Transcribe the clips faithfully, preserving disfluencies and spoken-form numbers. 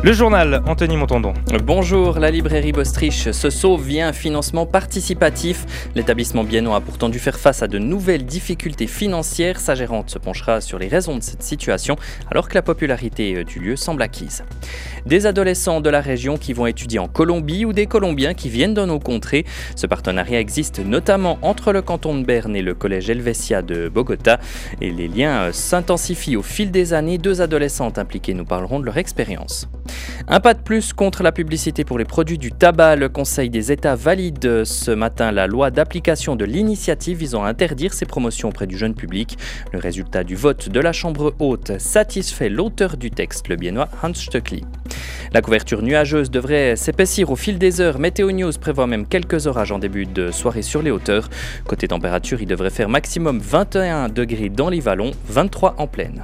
Le journal, Anthony Montandon. Bonjour, la librairie Bostriche se sauve via un financement participatif. L'établissement biennois a pourtant dû faire face à de nouvelles difficultés financières. Sa gérante se penchera sur les raisons de cette situation alors que la popularité du lieu semble acquise. Des adolescents de la région qui vont étudier en Colombie ou des Colombiens qui viennent dans nos contrées. Ce partenariat existe notamment entre le canton de Berne et le collège Helvetia de Bogota. Et les liens s'intensifient au fil des années. Deux adolescentes impliquées nous parleront de leur expérience. Un pas de plus contre la publicité pour les produits du tabac. Le Conseil des États valide ce matin la loi d'application de l'initiative visant à interdire ces promotions auprès du jeune public. Le résultat du vote de la Chambre haute satisfait l'auteur du texte, le biennois Hans Stöckli. La couverture nuageuse devrait s'épaissir au fil des heures. Météo News prévoit même quelques orages en début de soirée sur les hauteurs. Côté température, il devrait faire maximum vingt et un degrés dans les vallons, vingt-trois en plaine.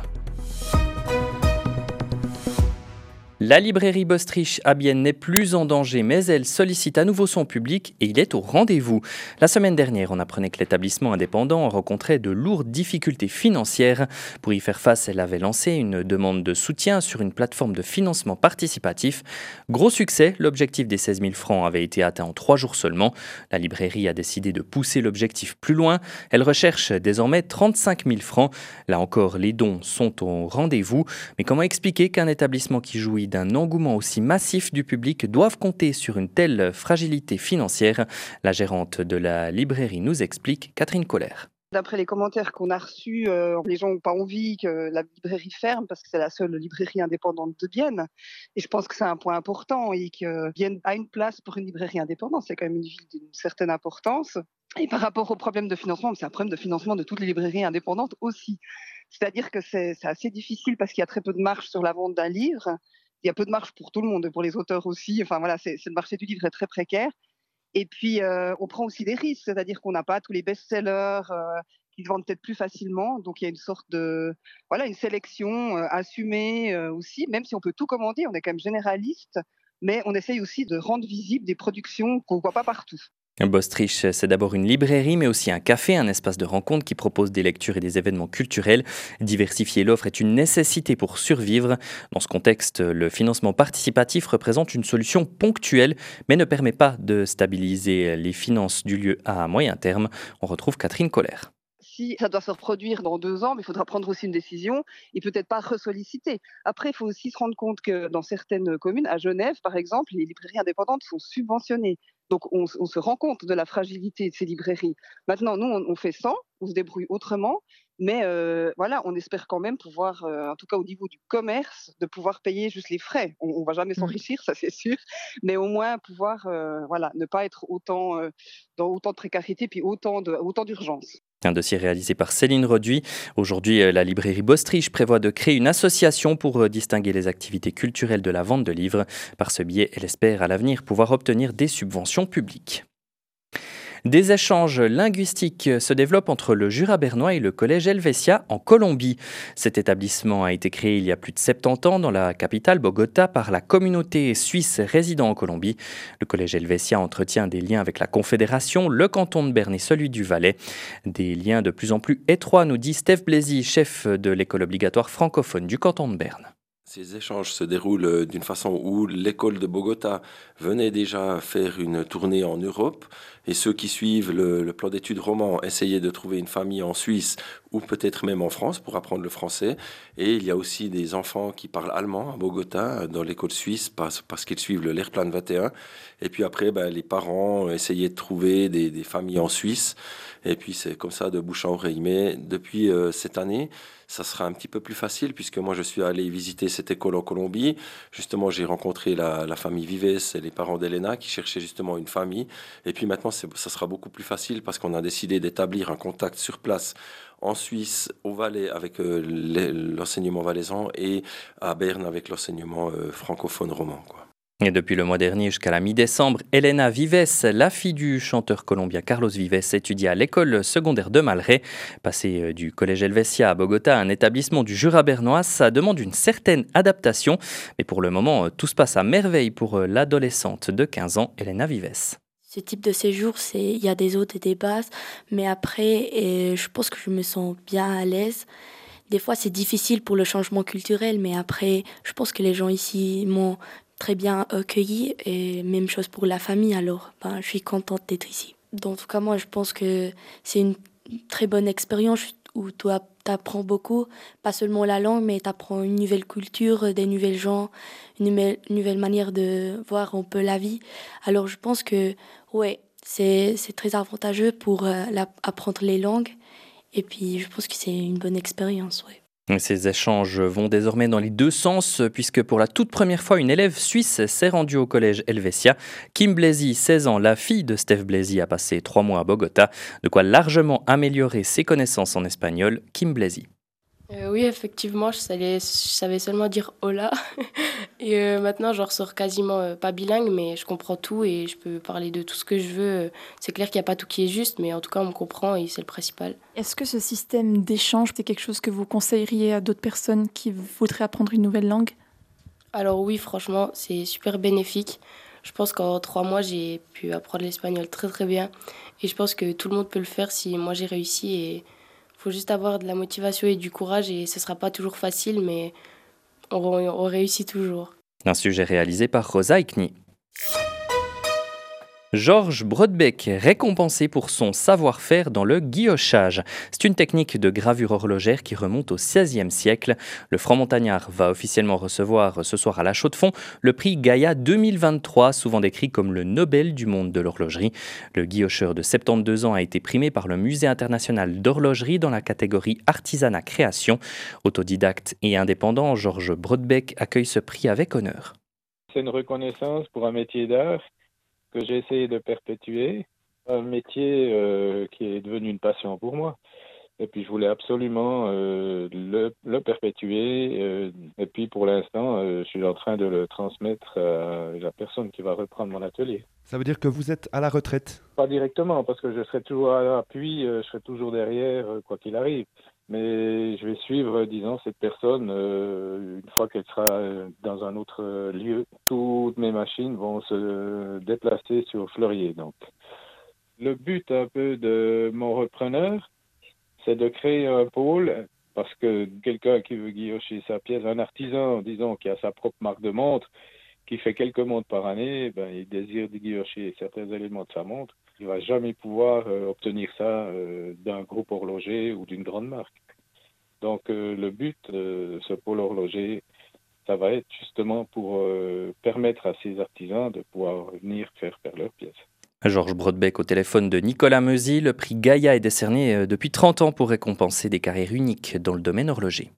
La librairie Bostriche à Bienne n'est plus en danger, mais elle sollicite à nouveau son public et il est au rendez-vous. La semaine dernière, on apprenait que l'établissement indépendant rencontrait de lourdes difficultés financières. Pour y faire face, elle avait lancé une demande de soutien sur une plateforme de financement participatif. Gros succès, l'objectif des seize mille francs avait été atteint en trois jours seulement. La librairie a décidé de pousser l'objectif plus loin. Elle recherche désormais trente-cinq mille francs. Là encore, les dons sont au rendez-vous. Mais comment expliquer qu'un établissement qui jouit d'un engouement aussi massif du public doivent compter sur une telle fragilité financière? La gérante de la librairie nous explique, Catherine Colère. D'après les commentaires qu'on a reçus, euh, les gens n'ont pas envie que la librairie ferme parce que c'est la seule librairie indépendante de Bienne. Et je pense que c'est un point important et que Bienne a une place pour une librairie indépendante. C'est quand même une ville d'une certaine importance. Et par rapport au problème de financement, c'est un problème de financement de toutes les librairies indépendantes aussi. C'est-à-dire que c'est, c'est assez difficile parce qu'il y a très peu de marge sur la vente d'un livre. Il y a peu de marge pour tout le monde, pour les auteurs aussi. Enfin voilà, c'est, c'est le marché du livre est très précaire. Et puis, euh, on prend aussi des risques, c'est-à-dire qu'on n'a pas tous les best-sellers euh, qui se vendent peut-être plus facilement. Donc, il y a une sorte de, voilà, une sélection euh, assumée euh, aussi, même si on peut tout commander, on est quand même généraliste, mais on essaye aussi de rendre visibles des productions qu'on ne voit pas partout. Bostriche, c'est d'abord une librairie, mais aussi un café, un espace de rencontre qui propose des lectures et des événements culturels. Diversifier l'offre est une nécessité pour survivre. Dans ce contexte, le financement participatif représente une solution ponctuelle, mais ne permet pas de stabiliser les finances du lieu à moyen terme. On retrouve Catherine Colère. Si ça doit se reproduire dans deux ans, mais il faudra prendre aussi une décision et peut-être pas ressolliciter. Après, il faut aussi se rendre compte que dans certaines communes, à Genève par exemple, les librairies indépendantes sont subventionnées. Donc on, on se rend compte de la fragilité de ces librairies. Maintenant, nous, on, on fait sans, on se débrouille autrement, mais euh, voilà, on espère quand même pouvoir, euh, en tout cas au niveau du commerce, de pouvoir payer juste les frais. On ne va jamais s'enrichir, ça c'est sûr, mais au moins pouvoir, euh, voilà, ne pas être autant euh, dans autant de précarité puis autant de autant d'urgence. Un dossier réalisé par Céline Roduit. Aujourd'hui, la librairie Bostriche prévoit de créer une association pour distinguer les activités culturelles de la vente de livres. Par ce biais, elle espère à l'avenir pouvoir obtenir des subventions publiques. Des échanges linguistiques se développent entre le Jura bernois et le collège Helvetia en Colombie. Cet établissement a été créé il y a plus de soixante-dix ans dans la capitale Bogota par la communauté suisse résidant en Colombie. Le collège Helvetia entretient des liens avec la Confédération, le canton de Berne et celui du Valais. Des liens de plus en plus étroits, nous dit Steph Blazy, chef de l'école obligatoire francophone du canton de Berne. Ces échanges se déroulent d'une façon où l'école de Bogota venait déjà faire une tournée en Europe et ceux qui suivent le, le plan d'études roman essayaient de trouver une famille en Suisse ou peut-être même en France pour apprendre le français. Et il y a aussi des enfants qui parlent allemand à Bogota dans l'école suisse parce, parce qu'ils suivent le Lehrplan vingt et un. Et puis après, ben, les parents essayaient de trouver des, des familles en Suisse. Et puis c'est comme ça de bouche à oreille. Mais depuis euh, cette année, ça sera un petit peu plus facile puisque moi je suis allé visiter cette école en Colombie. Justement, j'ai rencontré la, la famille Vives et les parents d'Elena qui cherchaient justement une famille. Et puis maintenant, c'est, ça sera beaucoup plus facile parce qu'on a décidé d'établir un contact sur place en Suisse, au Valais avec euh, l'enseignement valaisan et à Berne avec l'enseignement euh, francophone roman, quoi. Et depuis le mois dernier jusqu'à la mi-décembre, Elena Vives, la fille du chanteur colombien Carlos Vives, étudie à l'école secondaire de Malray. Passer du collège Helvetia à Bogota, un établissement du Jura bernois, ça demande une certaine adaptation. Mais pour le moment, tout se passe à merveille pour l'adolescente de quinze ans, Elena Vives. Ce type de séjour, c'est il y a des hautes et des basses, mais après, et je pense que je me sens bien à l'aise. Des fois, c'est difficile pour le changement culturel, mais après, je pense que les gens ici m'ont très bien accueilli et même chose pour la famille. Alors, ben, je suis contente d'être ici. En tout cas, moi, je pense que c'est une très bonne expérience où tu apprends beaucoup, pas seulement la langue, mais tu apprends une nouvelle culture, des nouvelles gens, une nouvelle, une nouvelle manière de voir un peu la vie. Alors, je pense que, ouais, c'est, c'est très avantageux pour euh, la, apprendre les langues. Et puis, je pense que c'est une bonne expérience, ouais. Ces échanges vont désormais dans les deux sens, puisque pour la toute première fois, une élève suisse s'est rendue au collège Helvetia. Kim Blazy, seize ans, la fille de Steph Blazy, a passé trois mois à Bogota, de quoi largement améliorer ses connaissances en espagnol. Kim Blazy. Euh, oui, effectivement, je savais, je savais seulement dire hola. Et euh, maintenant, je ressors quasiment euh, pas bilingue, mais je comprends tout et je peux parler de tout ce que je veux. C'est clair qu'il n'y a pas tout qui est juste, mais en tout cas, on me comprend et c'est le principal. Est-ce que ce système d'échange, c'est quelque chose que vous conseilleriez à d'autres personnes qui voudraient apprendre une nouvelle langue ? Alors oui, franchement, c'est super bénéfique. Je pense qu'en trois mois, j'ai pu apprendre l'espagnol très très bien. Et je pense que tout le monde peut le faire si moi j'ai réussi. Et il faut juste avoir de la motivation et du courage et ce ne sera pas toujours facile, mais on, on réussit toujours. Un sujet réalisé par Rosa Ikni. Georges Brodbeck, récompensé pour son savoir-faire dans le guillochage. C'est une technique de gravure horlogère qui remonte au seizième siècle. Le franc-montagnard va officiellement recevoir ce soir à la Chaux-de-Fonds le prix Gaïa deux mille vingt-trois, souvent décrit comme le Nobel du monde de l'horlogerie. Le guillocheur de soixante-douze ans a été primé par le Musée international d'horlogerie dans la catégorie artisanat création. Autodidacte et indépendant, Georges Brodbeck accueille ce prix avec honneur. C'est une reconnaissance pour un métier d'art que j'ai essayé de perpétuer, un métier euh, qui est devenu une passion pour moi. Et puis je voulais absolument euh, le, le perpétuer. Euh, et puis pour l'instant, euh, je suis en train de le transmettre à la personne qui va reprendre mon atelier. Ça veut dire que vous êtes à la retraite ? Pas directement, parce que je serai toujours à l'appui, euh, je serai toujours derrière, euh, quoi qu'il arrive. Mais je vais suivre, disons, cette personne euh, une fois qu'elle sera dans un autre lieu. Toutes mes machines vont se déplacer sur Fleurier. Donc, le but un peu de mon repreneur, c'est de créer un pôle, parce que quelqu'un qui veut guillocher sa pièce, un artisan, disons, qui a sa propre marque de montre, qui fait quelques montres par année, ben, il désire guillocher certains éléments de sa montre. Il ne va jamais pouvoir euh, obtenir ça euh, d'un groupe horloger ou d'une grande marque. Donc euh, le but de ce pôle horloger, ça va être justement pour euh, permettre à ces artisans de pouvoir venir faire faire leurs pièces. Georges Brodbeck au téléphone de Nicolas Meusy. Le prix Gaïa est décerné depuis trente ans pour récompenser des carrières uniques dans le domaine horloger.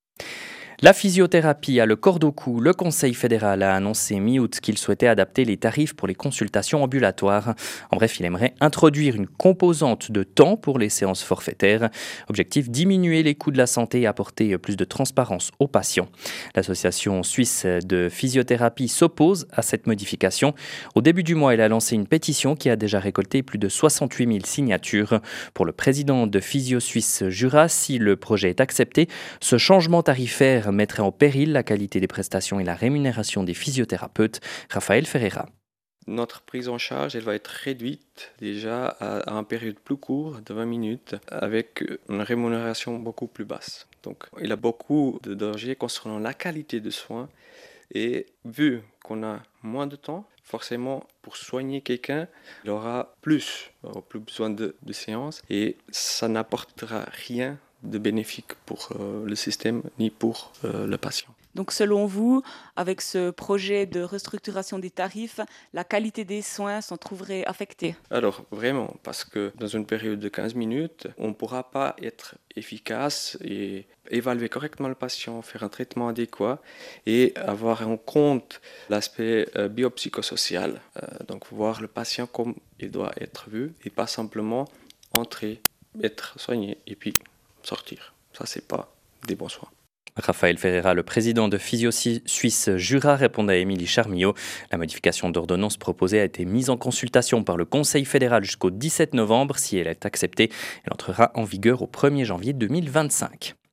La physiothérapie a le corde au cou. Le Conseil fédéral a annoncé mi-août qu'il souhaitait adapter les tarifs pour les consultations ambulatoires. En bref, il aimerait introduire une composante de temps pour les séances forfaitaires. Objectif, diminuer les coûts de la santé et apporter plus de transparence aux patients. L'association suisse de physiothérapie s'oppose à cette modification. Au début du mois, elle a lancé une pétition qui a déjà récolté plus de soixante-huit mille signatures. Pour le président de Physio Suisse Jura, si le projet est accepté, ce changement tarifaire mettrait en péril la qualité des prestations et la rémunération des physiothérapeutes. Raphaël Ferreira. Notre prise en charge, elle va être réduite déjà à, à une période plus courte de vingt minutes avec une rémunération beaucoup plus basse. Donc, il y a beaucoup de dangers concernant la qualité de soins et vu qu'on a moins de temps, forcément, pour soigner quelqu'un, il aura plus, il aura plus besoin de, de séances et ça n'apportera rien de bénéfique pour euh, le système ni pour euh, le patient. Donc selon vous, avec ce projet de restructuration des tarifs, la qualité des soins s'en trouverait affectée? Alors vraiment, parce que dans une période de quinze minutes, on ne pourra pas être efficace et évaluer correctement le patient, faire un traitement adéquat et avoir en compte l'aspect euh, biopsychosocial. Euh, donc voir le patient comme il doit être vu et pas simplement entrer, être soigné et puis sortir. Ça, c'est pas des bons soins. Raphaël Ferreira, le président de Physio Suisse Jura, répond à Émilie Charmillot. La modification d'ordonnance proposée a été mise en consultation par le Conseil fédéral jusqu'au dix-sept novembre. Si elle est acceptée, elle entrera en vigueur au premier janvier deux mille vingt-cinq.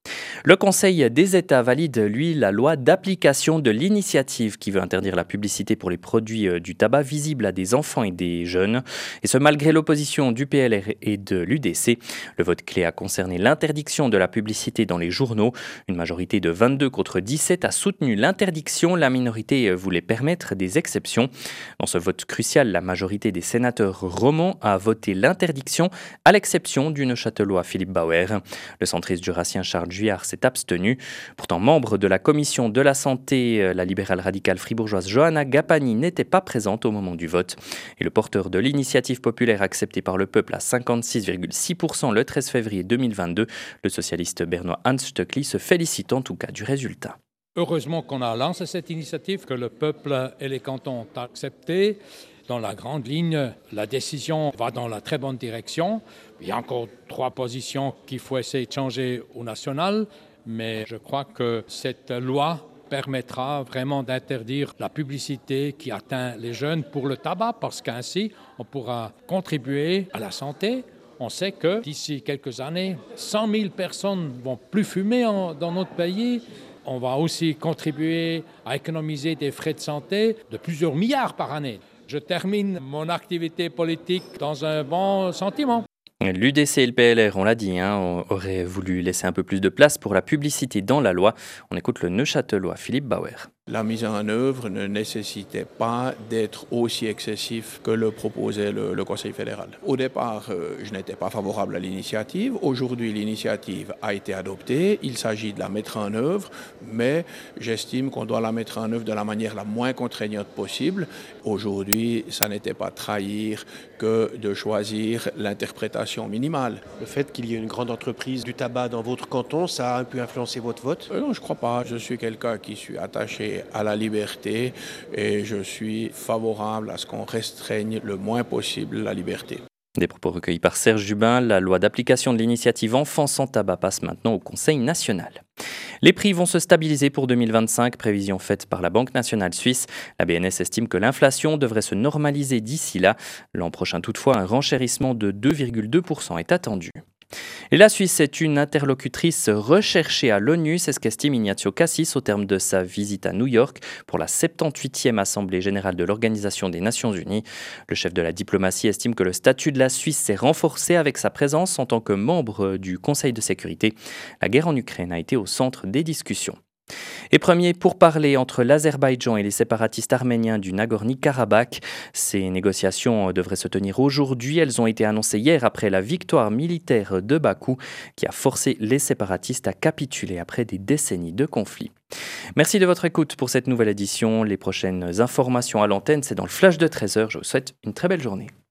Le Conseil des États valide, lui, la loi d'application de l'initiative qui veut interdire la publicité pour les produits du tabac visibles à des enfants et des jeunes. Et ce, malgré l'opposition du P L R et de l'U D C. Le vote clé a concerné l'interdiction de la publicité dans les journaux. Une majorité de vingt-deux contre dix-sept a soutenu l'interdiction. La minorité voulait permettre des exceptions. Dans ce vote crucial, la majorité des sénateurs romans a voté l'interdiction, à l'exception du neuchâtelois Philippe Bauer. Le centriste jurassien Charles Juillard s'est abstenu. Pourtant, membre de la commission de la santé, la libérale radicale fribourgeoise Johanna Gapani n'était pas présente au moment du vote. Et le porteur de l'initiative populaire acceptée par le peuple à cinquante-six virgule six pour cent le treize février deux mille vingt-deux, le socialiste bernois Hans Stöckli se félicite en tout cas du résultat. Heureusement qu'on a lancé cette initiative, que le peuple et les cantons ont accepté. Dans la grande ligne, la décision va dans la très bonne direction. Il y a encore trois positions qu'il faut essayer de changer au national, mais je crois que cette loi permettra vraiment d'interdire la publicité qui atteint les jeunes pour le tabac, parce qu'ainsi, on pourra contribuer à la santé. On sait que d'ici quelques années, cent mille personnes ne vont plus fumer en, dans notre pays. On va aussi contribuer à économiser des frais de santé de plusieurs milliards par année. Je termine mon activité politique dans un bon sentiment. L'U D C et le P L R, on l'a dit, hein, auraient voulu laisser un peu plus de place pour la publicité dans la loi. On écoute le neuchâtelois Philippe Bauer. La mise en œuvre ne nécessitait pas d'être aussi excessif que le proposait le, le Conseil fédéral. Au départ, euh, je n'étais pas favorable à l'initiative. Aujourd'hui, l'initiative a été adoptée. Il s'agit de la mettre en œuvre, mais j'estime qu'on doit la mettre en œuvre de la manière la moins contraignante possible. Aujourd'hui, ça n'était pas trahir que de choisir l'interprétation minimale. Le fait qu'il y ait une grande entreprise du tabac dans votre canton, ça a un peu influencé votre vote ? euh, Non, je ne crois pas. Je suis quelqu'un qui suis attaché à la liberté et je suis favorable à ce qu'on restreigne le moins possible la liberté. Des propos recueillis par Serge Jubin. La loi d'application de l'initiative Enfants sans tabac passe maintenant au Conseil national. Les prix vont se stabiliser pour deux mille vingt-cinq, prévision faite par la Banque nationale suisse. La B N S estime que l'inflation devrait se normaliser d'ici là. L'an prochain toutefois, un renchérissement de deux virgule deux pour cent est attendu. Et la Suisse est une interlocutrice recherchée à l'ONU, c'est ce qu'estime Ignazio Cassis au terme de sa visite à New York pour la soixante-dix-huitième Assemblée générale de l'Organisation des Nations Unies. Le chef de la diplomatie estime que le statut de la Suisse s'est renforcé avec sa présence en tant que membre du Conseil de sécurité. La guerre en Ukraine a été au centre des discussions. Et premier pourparlers entre l'Azerbaïdjan et les séparatistes arméniens du Nagorno-Karabakh. Ces négociations devraient se tenir aujourd'hui. Elles ont été annoncées hier après la victoire militaire de Bakou qui a forcé les séparatistes à capituler après des décennies de conflit. Merci de votre écoute pour cette nouvelle édition. Les prochaines informations à l'antenne, c'est dans le flash de treize heures. Je vous souhaite une très belle journée.